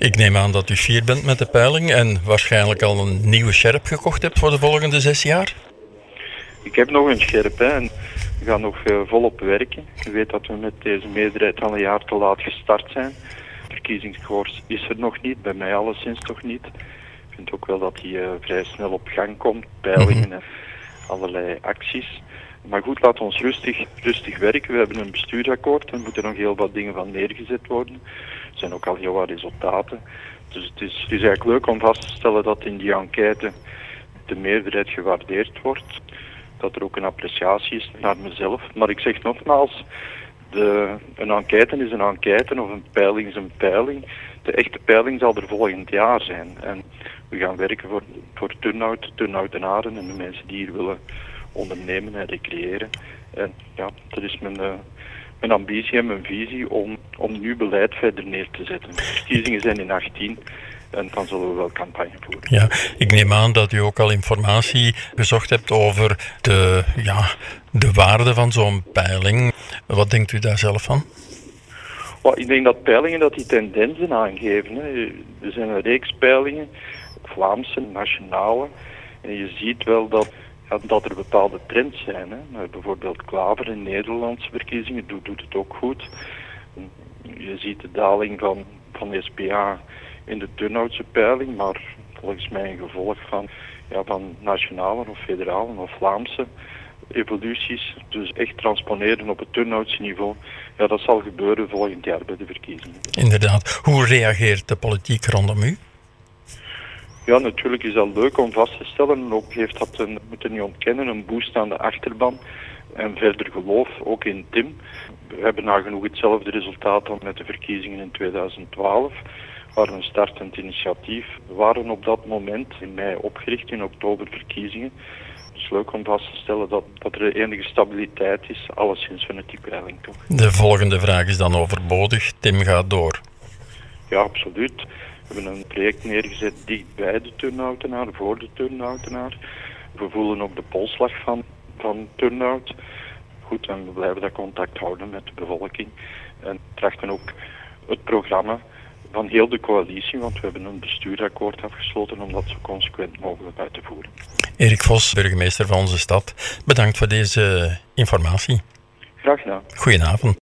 Ik neem aan dat u fier bent met de peiling en waarschijnlijk al een nieuwe sjerp gekocht hebt voor de volgende 6 jaar. Ik heb nog een sjerp en we gaan nog volop werken. Je weet dat we met deze meerderheid al een jaar te laat gestart zijn. Verkiezingskoers is er nog niet, bij mij alleszins toch niet. Ik vind ook wel dat die vrij snel op gang komt, peilingen en allerlei acties. Maar goed, laat ons rustig werken. We hebben een bestuursakkoord, er moeten nog heel wat dingen van neergezet worden. Er zijn ook al heel wat resultaten. Dus het is eigenlijk leuk om vast te stellen dat in die enquête de meerderheid gewaardeerd wordt. Dat er ook een appreciatie is naar mezelf. Maar ik zeg nogmaals, een enquête is een enquête of een peiling is een peiling. De echte peiling zal er volgend jaar zijn. En we gaan werken voor Turnhoutenaren en de mensen die hier willen ondernemen en recreëren. En ja, dat is mijn ambitie en mijn visie om nu beleid verder neer te zetten. De verkiezingen zijn in 2018 en dan zullen we wel campagne voeren. Ja, ik neem aan dat u ook al informatie gezocht hebt over de waarde van zo'n peiling. Wat denkt u daar zelf van? Ik denk dat peilingen die tendensen aangeven. Hè. Er zijn een reeks peilingen, Vlaamse, nationale. En je ziet wel dat er bepaalde trends zijn. Hè. Bijvoorbeeld Klaver in Nederlandse verkiezingen doet het ook goed. Je ziet de daling van de SPA in de Turnhoutse peiling, maar volgens mij een gevolg van nationale of federale of Vlaamse evoluties. Dus echt transponeren op het Turnhoutse niveau, ja, dat zal gebeuren volgend jaar bij de verkiezingen. Inderdaad. Hoe reageert de politiek rondom u? Ja, natuurlijk is dat leuk om vast te stellen. En ook heeft dat, we moeten niet ontkennen, een boost aan de achterban. En verder geloof, ook in Tim. We hebben nagenoeg hetzelfde resultaat dan met de verkiezingen in 2012. Waar een startend initiatief waren op dat moment, in mei opgericht, in oktober verkiezingen. Het is leuk om vast te stellen dat er enige stabiliteit is, alleszins van het die peiling toch. De volgende vraag is dan overbodig. Tim gaat door. Ja, absoluut. We hebben een project neergezet dicht bij de Turnhoutenaar, voor de Turnhoutenaar. We voelen ook de polsslag van Turnhout. Goed, en we blijven dat contact houden met de bevolking. En trachten ook het programma van heel de coalitie, want we hebben een bestuursakkoord afgesloten om dat zo consequent mogelijk uit te voeren. Erik Vos, burgemeester van onze stad, bedankt voor deze informatie. Graag gedaan. Goedenavond.